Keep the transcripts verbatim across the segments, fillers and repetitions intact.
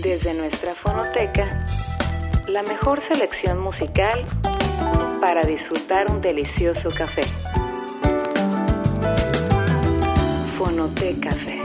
Desde nuestra fonoteca, la mejor selección musical para disfrutar un delicioso café. Fonoteca Café.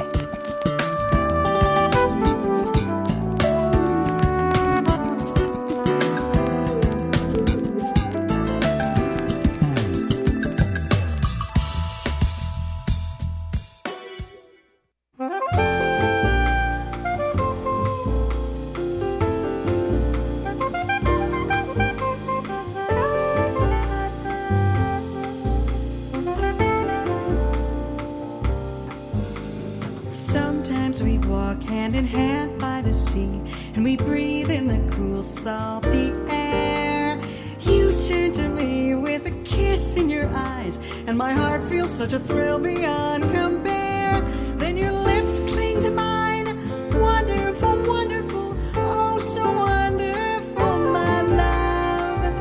Such a thrill beyond compare. Then your lips cling to mine. Wonderful, wonderful, oh so wonderful, my love.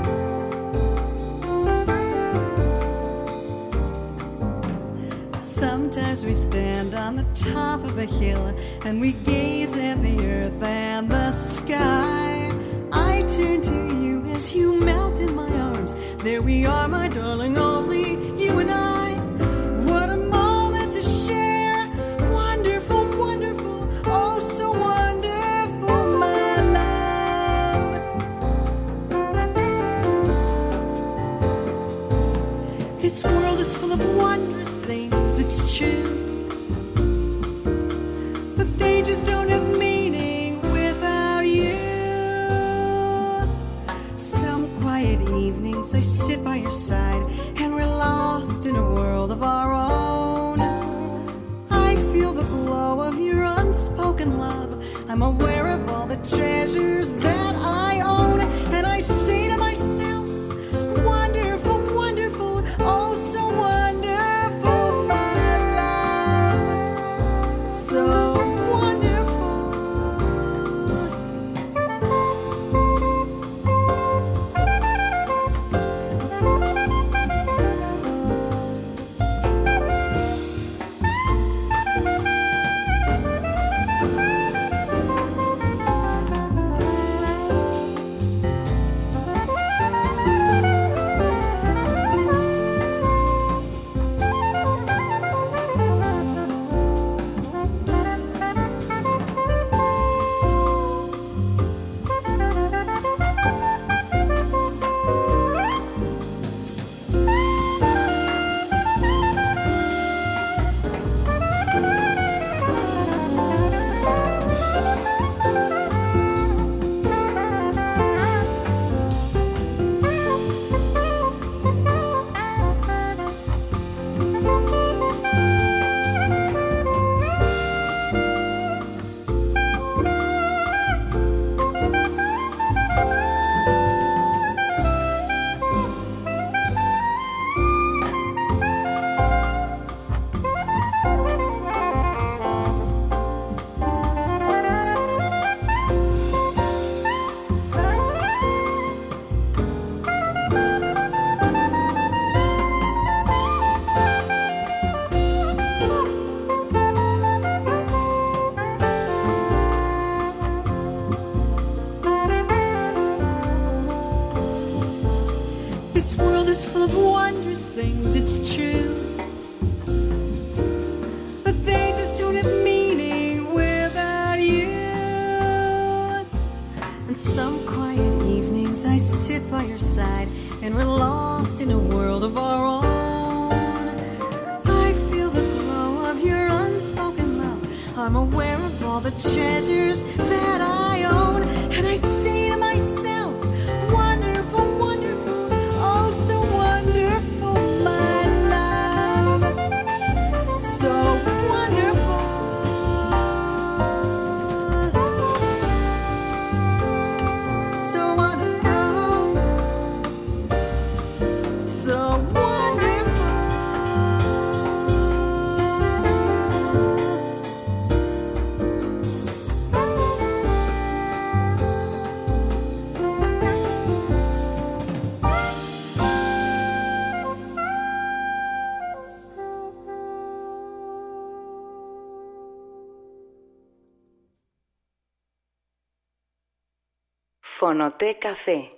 Sometimes we stand on the top of a hill and we gaze at the earth and the sky. I turn to you as you melt in my arms. There we are, my darling, only you and I. I'm aware of all the treasures that I own, and I say to myself, wonderful, wonderful, oh so wonderful, my love, so Fonoteca Café.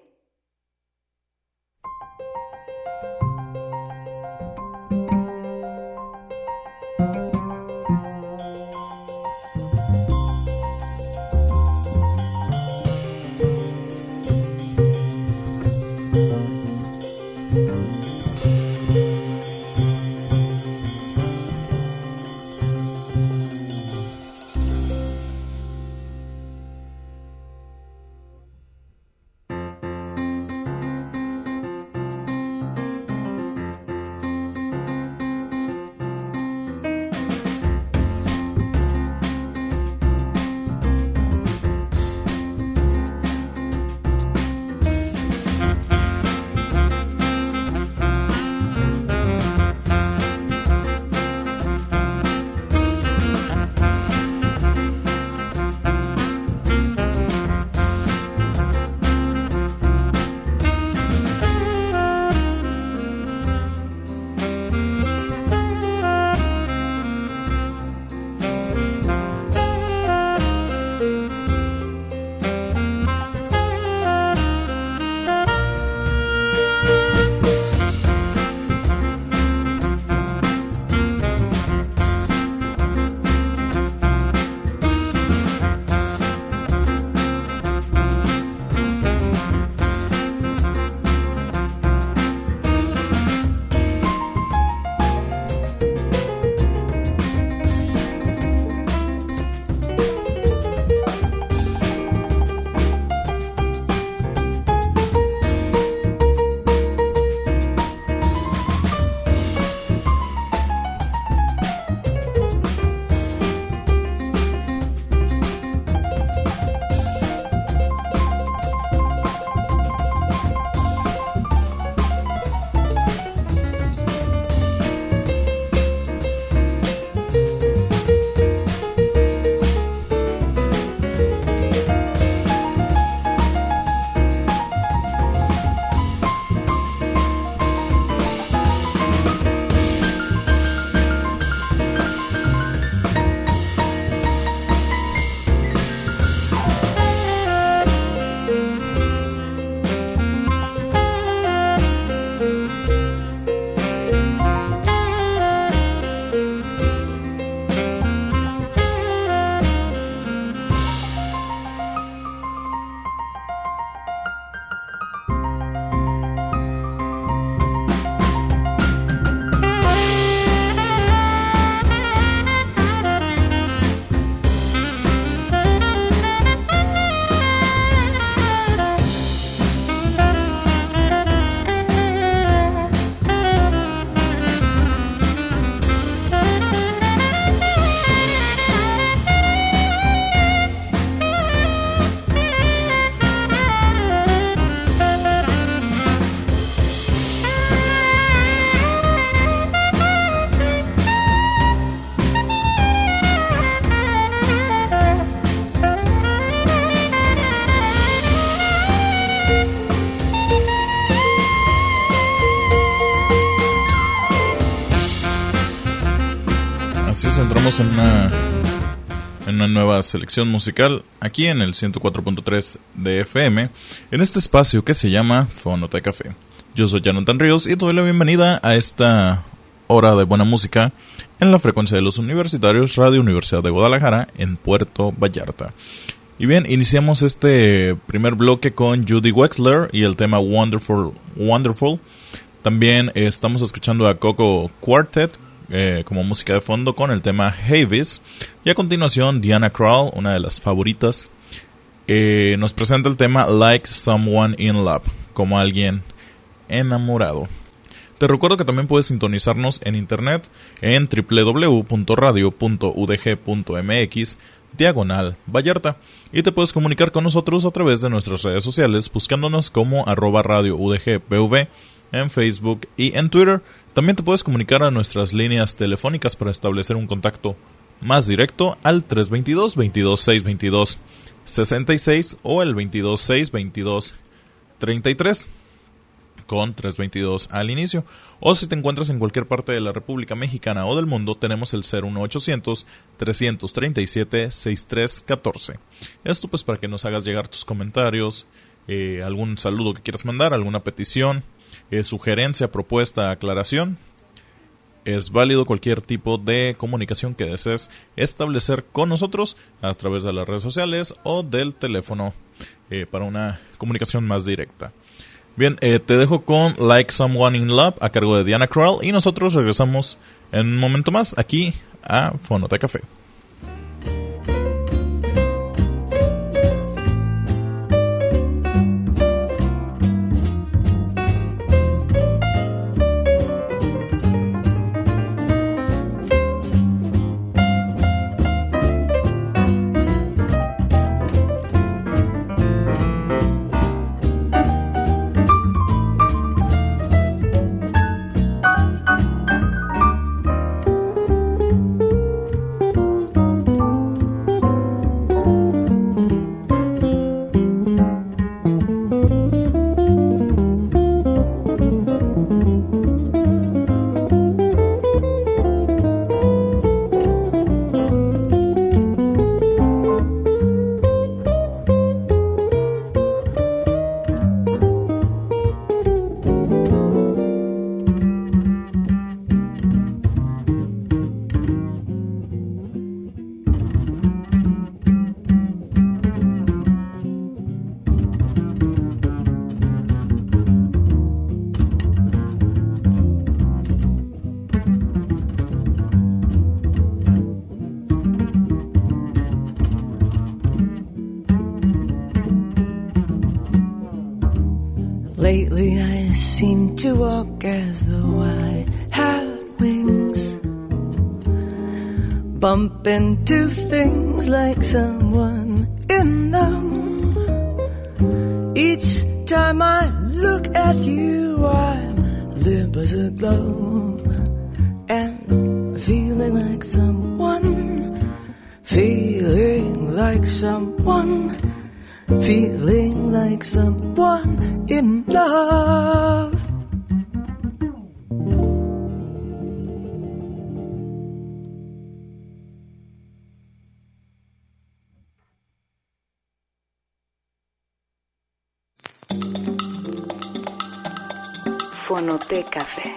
Así es, entramos en una, en una nueva selección musical aquí en el ciento cuatro punto tres de F M, en este espacio que se llama Fonoteca Café. Yo soy Jonathan Ríos y te doy la bienvenida a esta hora de buena música en la frecuencia de los universitarios Radio Universidad de Guadalajara en Puerto Vallarta. Y bien, iniciamos este primer bloque con Judy Wexler y el tema Wonderful. Wonderful. También eh, estamos escuchando a Coco Quartet eh, como música de fondo con el tema Havis. Y a continuación Diana Krall, una de las favoritas, eh, nos presenta el tema Like Someone in Love, como alguien enamorado. Te recuerdo que también puedes sintonizarnos en internet en doble u doble u doble u punto radio punto u d g punto m x diagonal Vallarta, y te puedes comunicar con nosotros a través de nuestras redes sociales buscándonos como arroba radio U D G P V en Facebook y en Twitter. También te puedes comunicar a nuestras líneas telefónicas para establecer un contacto más directo al tres dos dos, veintidós seis veintidós sesenta y seis o el veintidós seis veintidós treinta y tres con trescientos veintidós al inicio. O si te encuentras en cualquier parte de la República Mexicana o del mundo, tenemos el cero uno ochocientos, trescientos treinta y siete, sesenta y tres catorce. Esto pues para que nos hagas llegar tus comentarios, eh, algún saludo que quieras mandar, alguna petición, eh, sugerencia, propuesta, aclaración. Es válido cualquier tipo de comunicación que desees establecer con nosotros a través de las redes sociales o del teléfono eh, para una comunicación más directa. Bien, eh, te dejo con Like Someone in Love a cargo de Diana Krall y nosotros regresamos en un momento más aquí a Fonoteca Café. Lately I seem to walk as though I had wings, bump into things like someone in them. Each time I look at you I'm limp as a glove and feeling like someone, feeling like someone, feeling like someone in love. Fonoteca Café.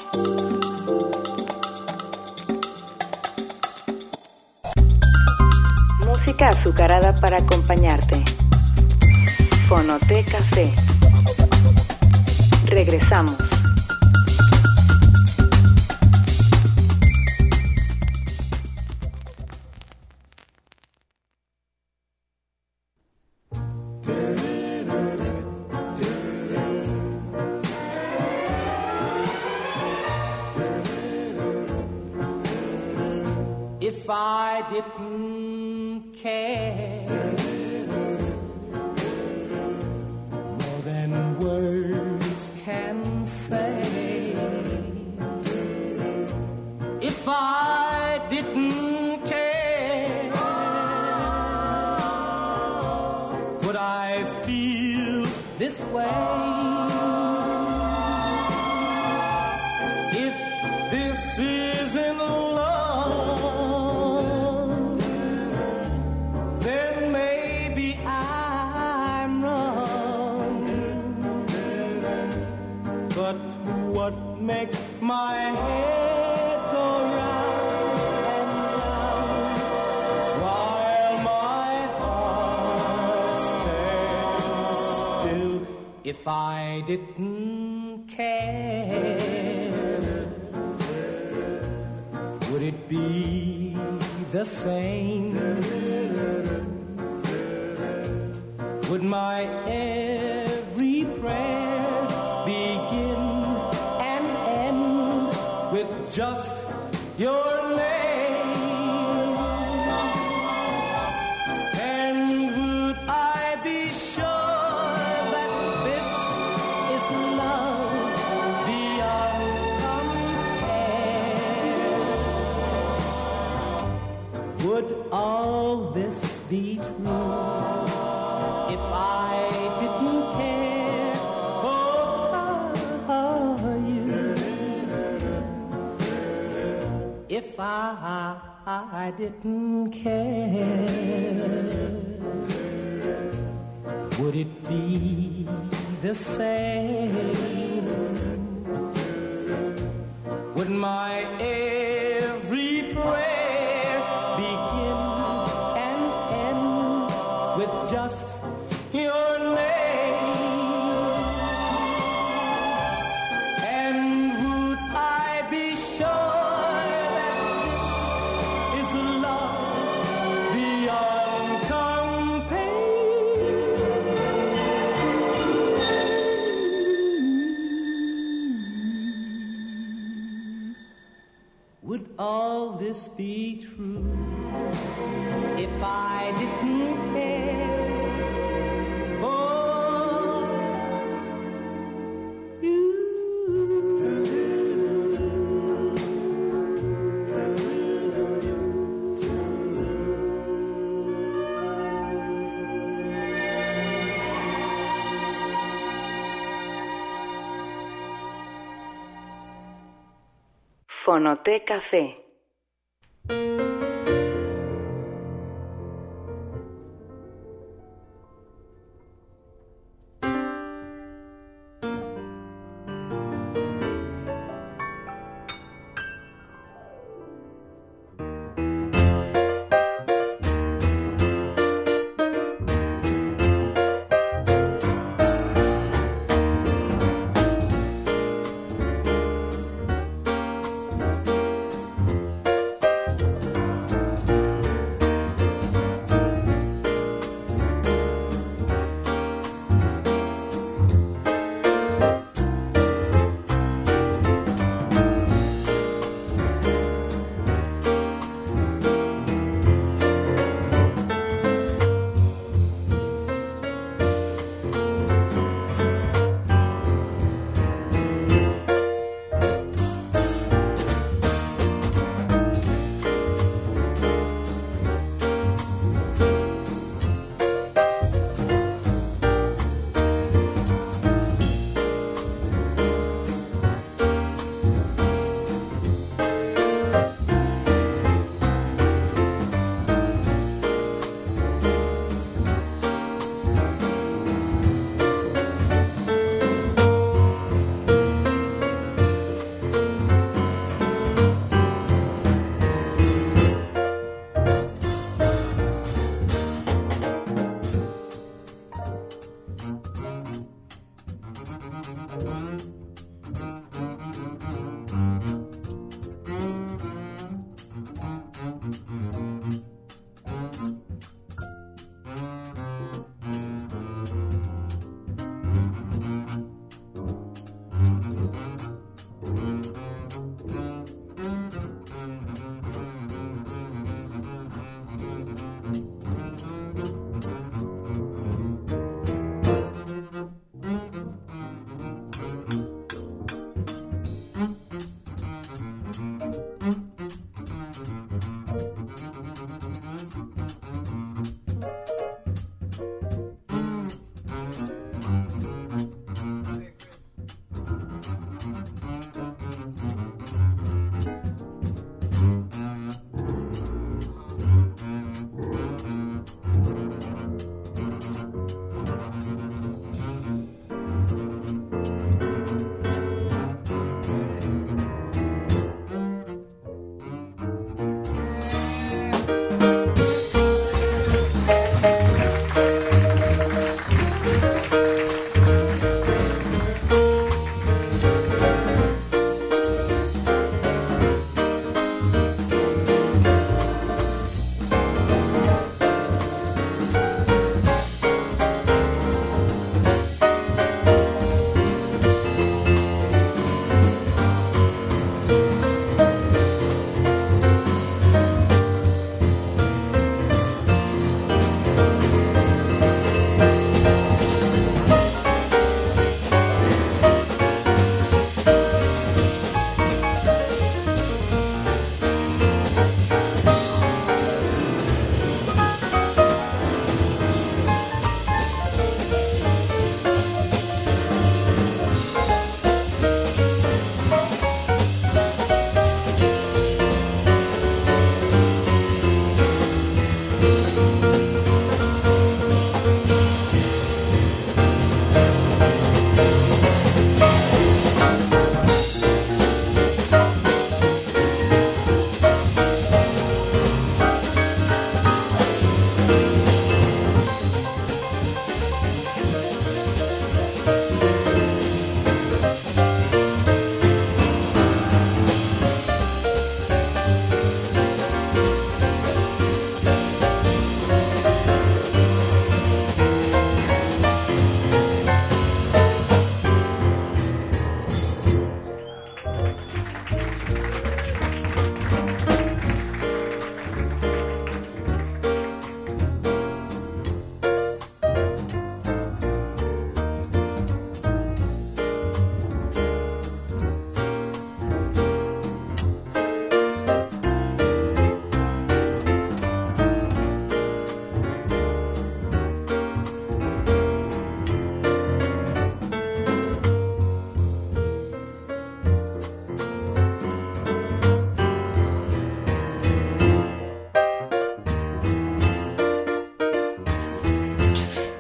Música azucarada para acompañarte. Fonoteca Café. Regresamos. If I didn't care more than words can say, if I didn't care, would I feel this way? If this isn't love, makes my head go round and round while my heart stands still. If I didn't care, would it be the same? Would my every prayer begin with just your name? And would I be sure that this is love beyond compare? Would all this be true if I didn't care for you? If I, I didn't care. would it be the same? Would my every prayer begin and end with just your name? And would I be sure that this is love beyond compare? Would all this be true if I didn't care for you? Fonoteca Café.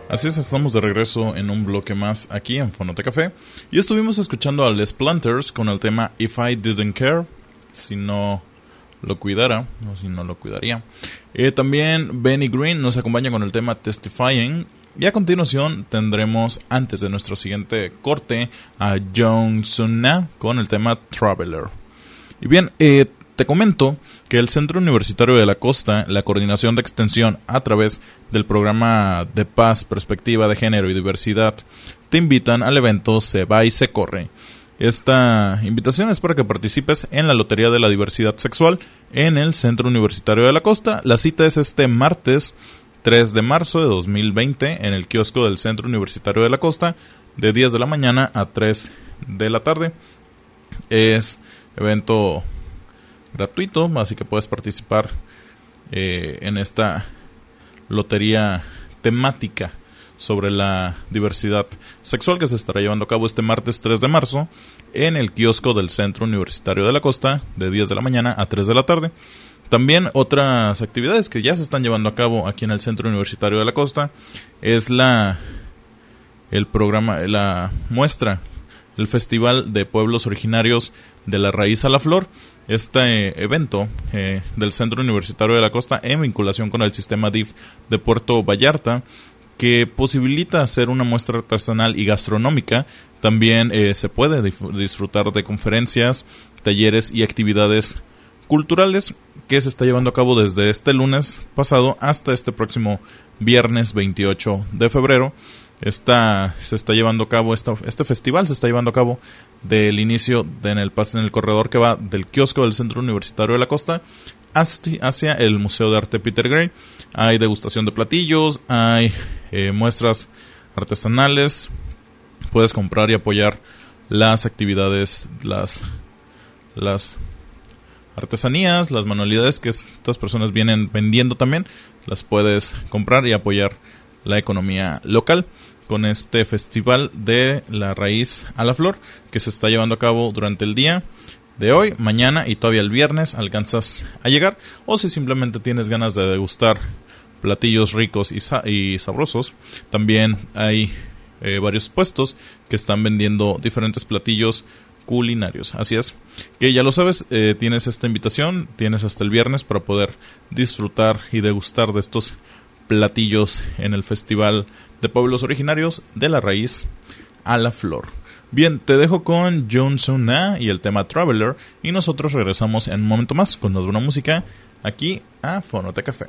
Así es, estamos de regreso en un bloque más aquí en Fonoteca Café. Y estuvimos escuchando a Les Planters con el tema If I Didn't Care, si no lo cuidara, o si no lo cuidaría. Eh, también Benny Green nos acompaña con el tema Testifying. Y a continuación tendremos, antes de nuestro siguiente corte, a Jung Sun Na con el tema Traveler. Y bien, eh... te comento que el Centro Universitario de la Costa, la Coordinación de Extensión a través del programa de Paz, Perspectiva de Género y Diversidad, te invitan al evento Se Va y Se Corre. Esta invitación es para que participes en la Lotería de la Diversidad Sexual en el Centro Universitario de la Costa. La cita es este martes tres de marzo de dos mil veinte en el kiosco del Centro Universitario de la Costa, de diez de la mañana a tres de la tarde. Es evento gratuito, así que puedes participar eh, en esta lotería temática sobre la diversidad sexual que se estará llevando a cabo este martes tres de marzo en el kiosco del Centro Universitario de la Costa de diez de la mañana a tres de la tarde. También otras actividades que ya se están llevando a cabo aquí en el Centro Universitario de la Costa es la el programa, la muestra, el Festival de Pueblos Originarios de la Raíz a la Flor. Este eh, evento eh, del Centro Universitario de la Costa en vinculación con el sistema D I F de Puerto Vallarta, que posibilita hacer una muestra artesanal y gastronómica. También eh, se puede dif- disfrutar de conferencias, talleres y actividades culturales que se está llevando a cabo desde este lunes pasado hasta este próximo viernes veintiocho de febrero. Esta, se está llevando a cabo esta, este festival se está llevando a cabo del inicio de, en, el, en el corredor que va del kiosco del Centro Universitario de la Costa hasta, hacia el Museo de Arte Peter Gray. Hay degustación de platillos, hay eh, muestras artesanales, puedes comprar y apoyar las actividades, las, las artesanías, las manualidades que estas personas vienen vendiendo también, las puedes comprar y apoyar la economía local con este Festival de la Raíz a la Flor que se está llevando a cabo durante el día de hoy, mañana y todavía el viernes alcanzas a llegar, o si simplemente tienes ganas de degustar platillos ricos y, sa- y sabrosos, también hay eh, varios puestos que están vendiendo diferentes platillos culinarios. Así es, que ya lo sabes, eh, tienes esta invitación, tienes hasta el viernes para poder disfrutar y degustar de estos platillos en el Festival de Pueblos Originarios de la Raíz a la Flor. Bien, te dejo con Jung Sun Na y el tema Traveler, y nosotros regresamos en un momento más con más buena música aquí a Fonoteca Café.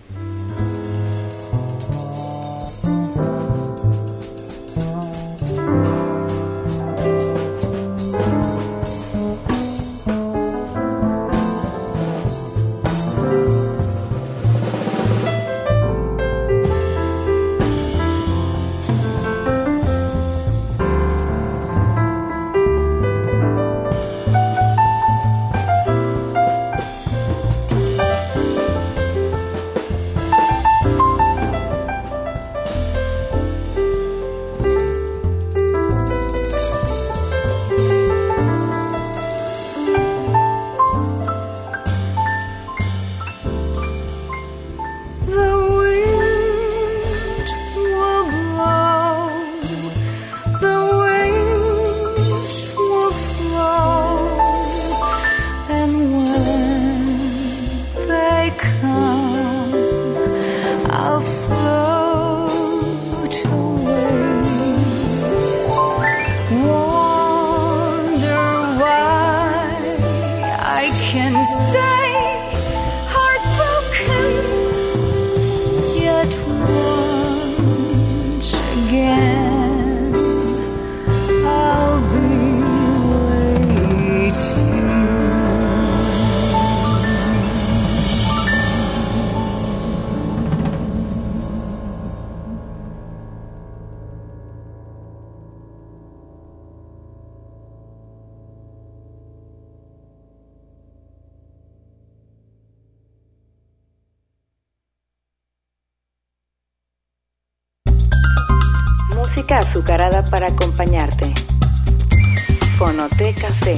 Música azucarada para acompañarte. Fonoteca Café.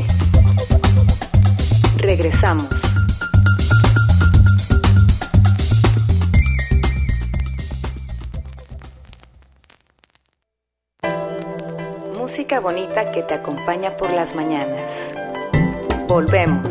Regresamos. música bonita que te acompaña por las mañanas. Volvemos.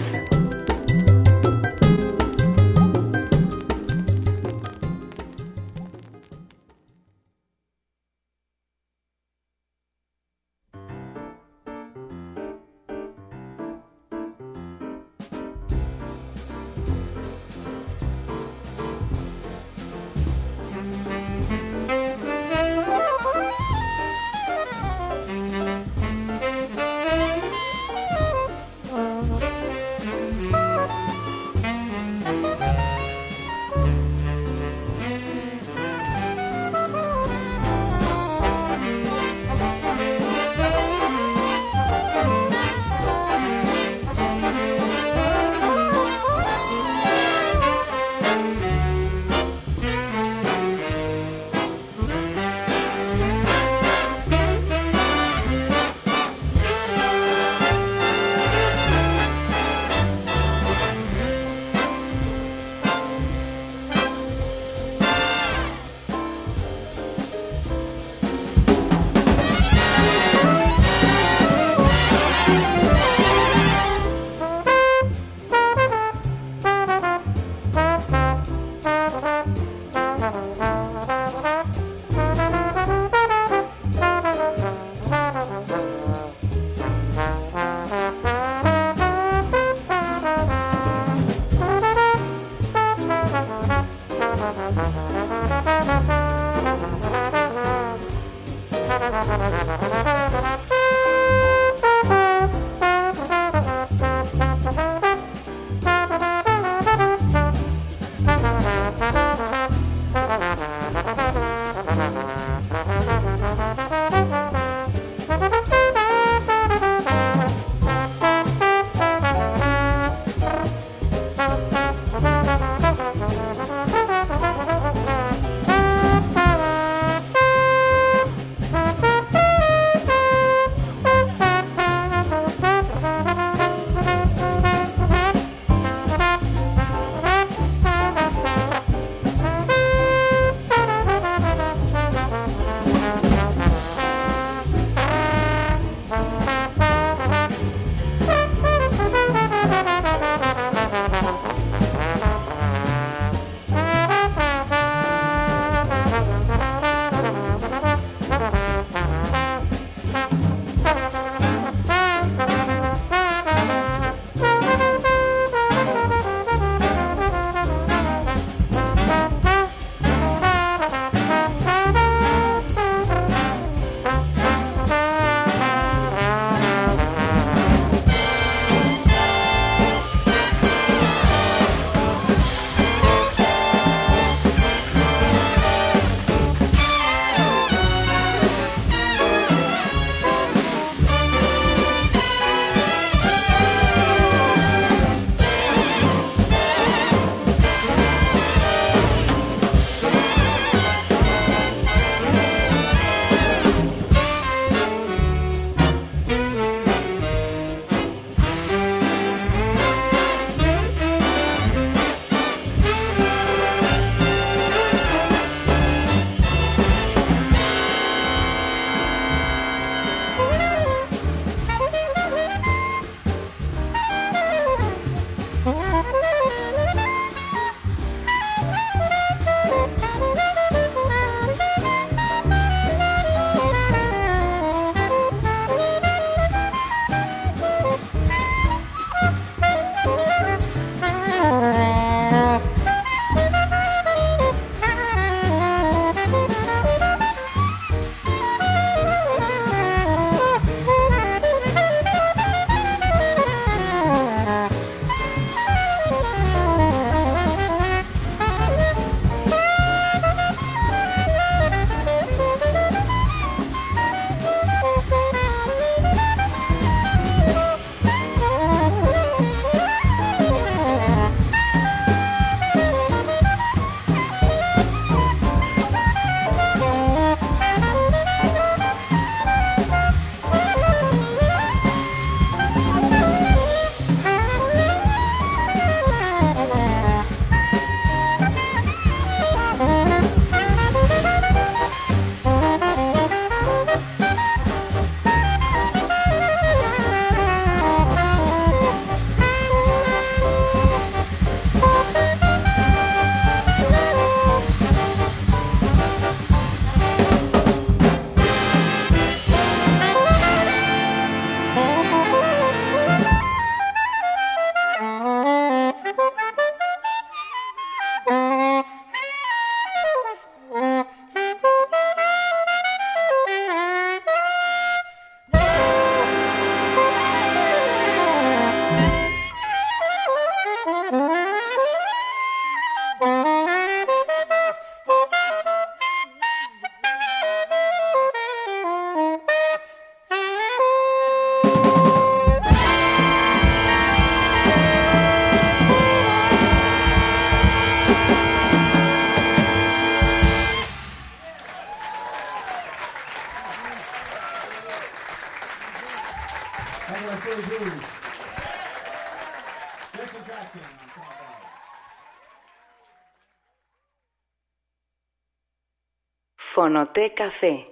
Fonoteca Café.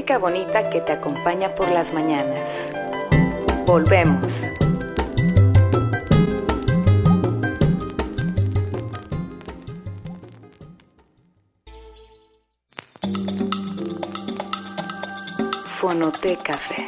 música bonita que te acompaña por las mañanas. Volvemos. Fonoteca Café.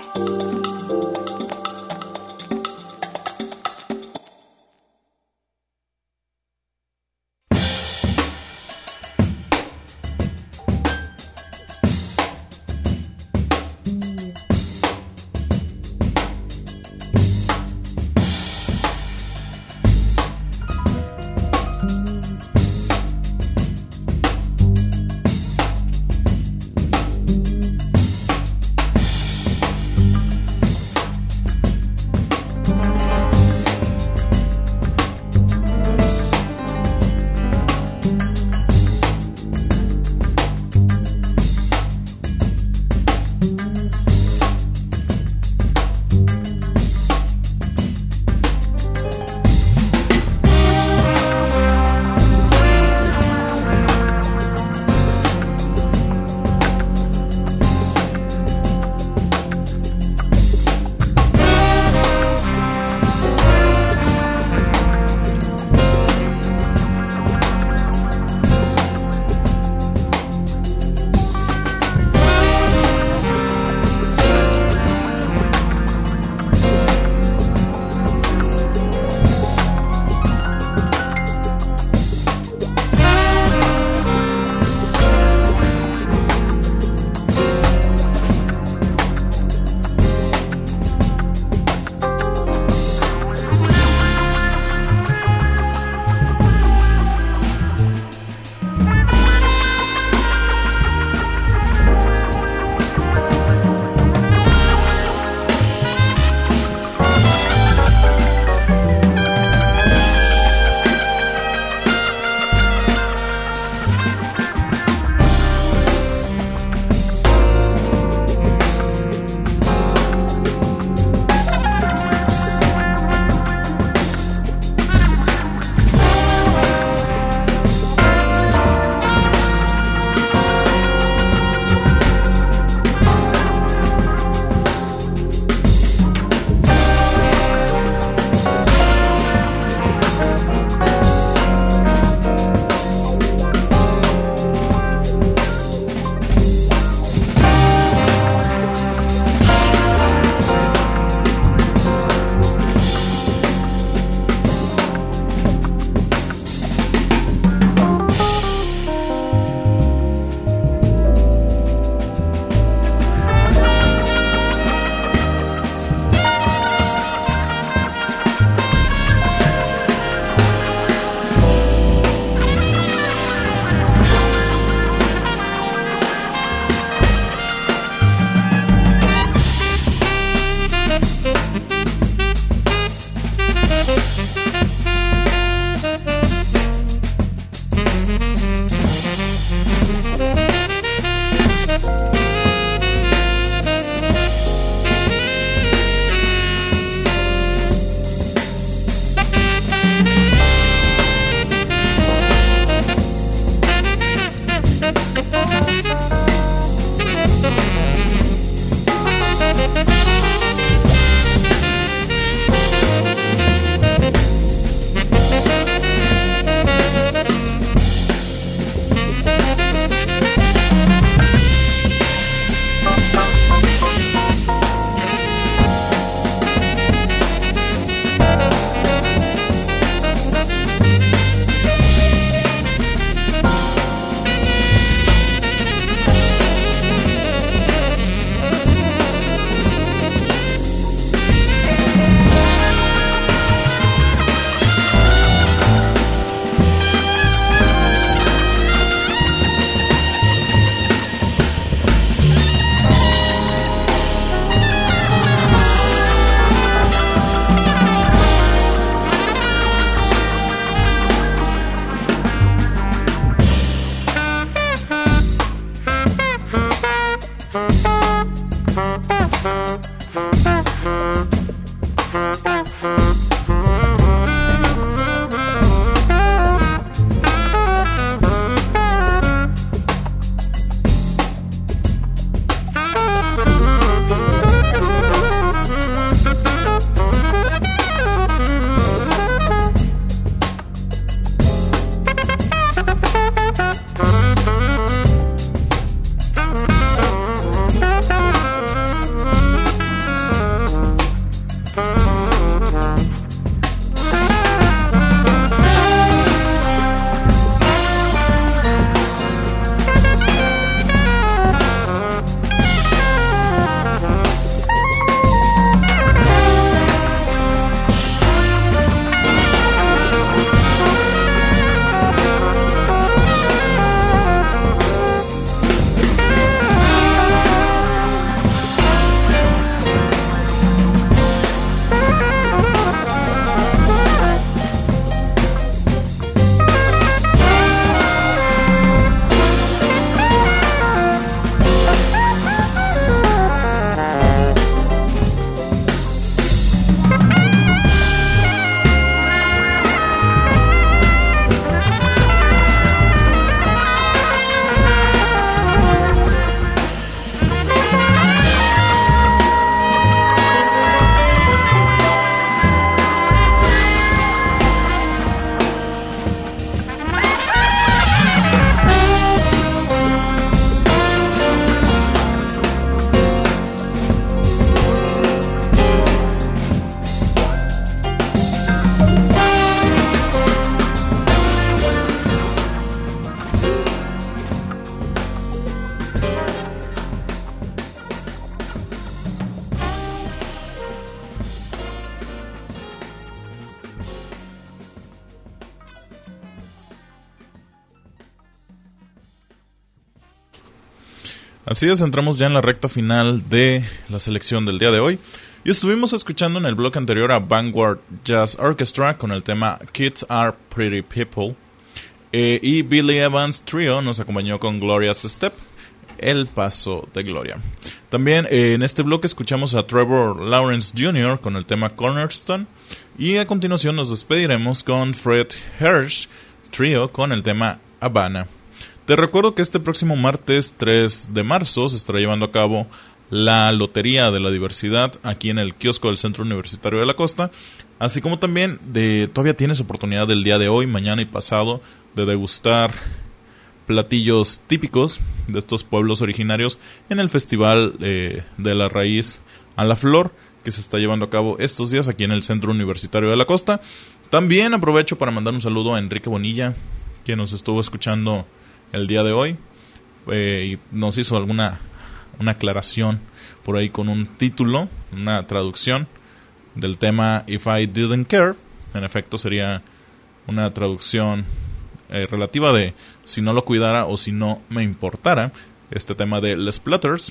Así es, entramos ya en la recta final de la selección del día de hoy. Y estuvimos escuchando en el bloque anterior a Vanguard Jazz Orchestra con el tema Kids Are Pretty People. Eh, y Billy Evans Trio nos acompañó con Gloria's Step, El Paso de Gloria. También eh, en este bloque escuchamos a Trevor Lawrence junior con el tema Cornerstone. Y a continuación nos despediremos con Fred Hirsch Trio con el tema Havana. Te recuerdo que este próximo martes tres de marzo se estará llevando a cabo la Lotería de la Diversidad aquí en el kiosco del Centro Universitario de la Costa, así como también de, todavía tienes oportunidad del día de hoy, mañana y pasado de degustar platillos típicos de estos pueblos originarios en el Festival eh, de la Raíz a la Flor, que se está llevando a cabo estos días aquí en el Centro Universitario de la Costa. También aprovecho para mandar un saludo a Enrique Bonilla, quien nos estuvo escuchando el día de hoy eh, y nos hizo alguna una aclaración por ahí con un título, una traducción del tema If I Didn't Care. En efecto sería una traducción eh, relativa de si no lo cuidara o si no me importara, este tema de Les Platters,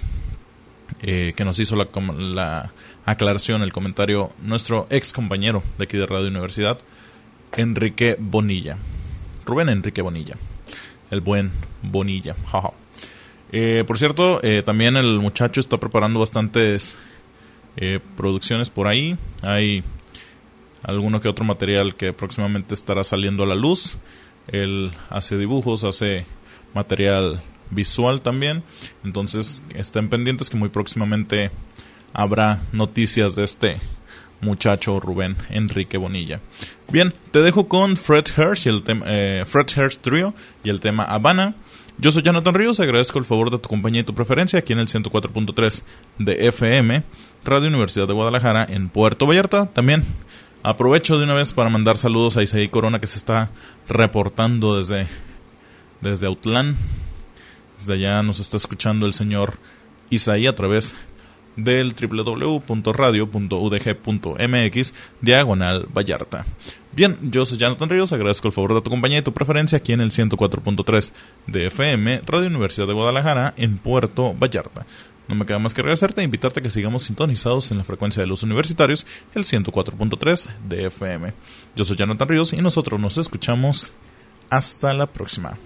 eh, que nos hizo la, la aclaración, el comentario nuestro ex compañero de aquí de Radio Universidad, Enrique Bonilla, Rubén Enrique Bonilla, el buen Bonilla, jaja. Eh, por cierto, eh, también el muchacho está preparando bastantes eh, producciones por ahí. Hay alguno que otro material que próximamente estará saliendo a la luz. Él hace dibujos, hace material visual también. Entonces estén pendientes que muy próximamente habrá noticias de este muchacho Rubén Enrique Bonilla. Bien, te dejo con Fred Hirsch y el tema eh, Fred Hirsch Trio y el tema Havana. Yo soy Jonathan Ríos, agradezco el favor de tu compañía y tu preferencia aquí en el ciento cuatro punto tres de F M, Radio Universidad de Guadalajara en Puerto Vallarta. También aprovecho de una vez para mandar saludos a Isaí Corona, que se está reportando desde, desde Autlán. Desde allá nos está escuchando el señor Isaí a través del doble u doble u doble u punto radio punto u d g punto m x diagonal Vallarta. Bien, yo soy Jonathan Ríos, agradezco el favor de tu compañía y tu preferencia aquí en el ciento cuatro punto tres de F M, Radio Universidad de Guadalajara en Puerto Vallarta. No me queda más que agradecerte e invitarte a que sigamos sintonizados en la frecuencia de los universitarios, el ciento cuatro punto tres de F M. Yo soy Jonathan Ríos y nosotros nos escuchamos hasta la próxima.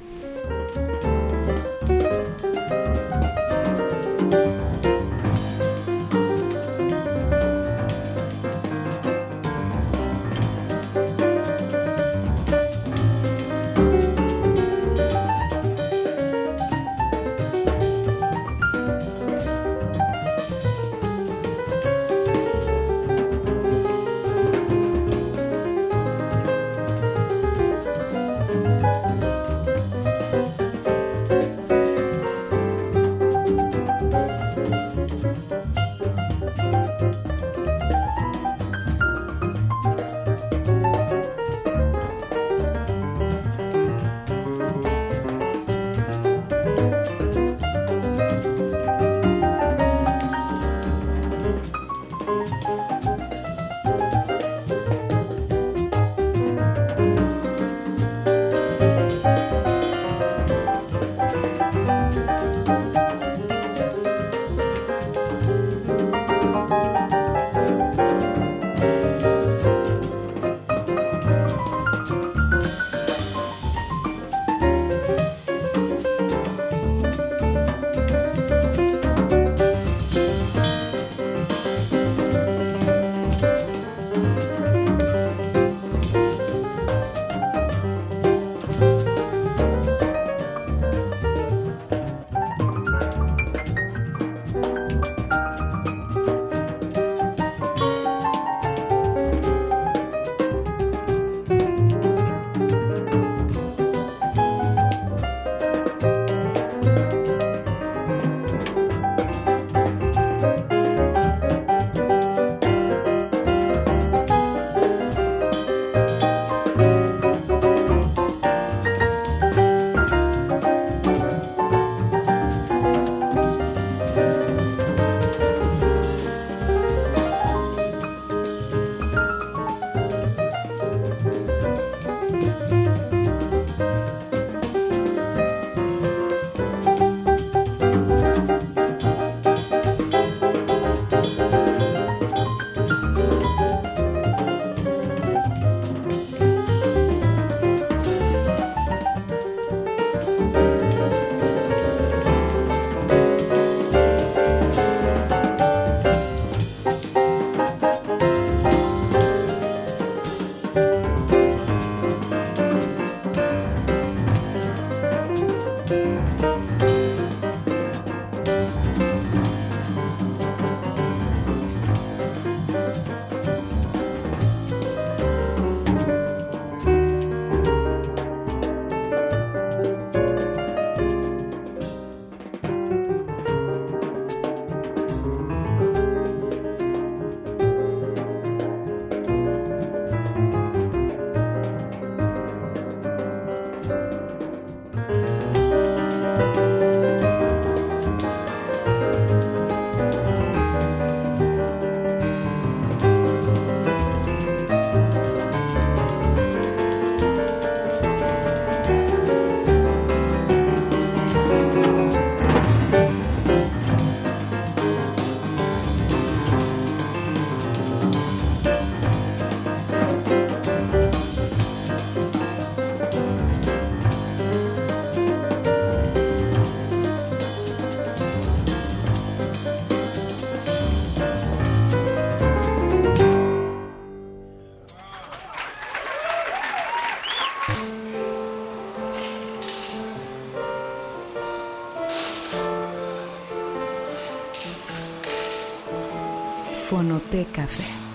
de café.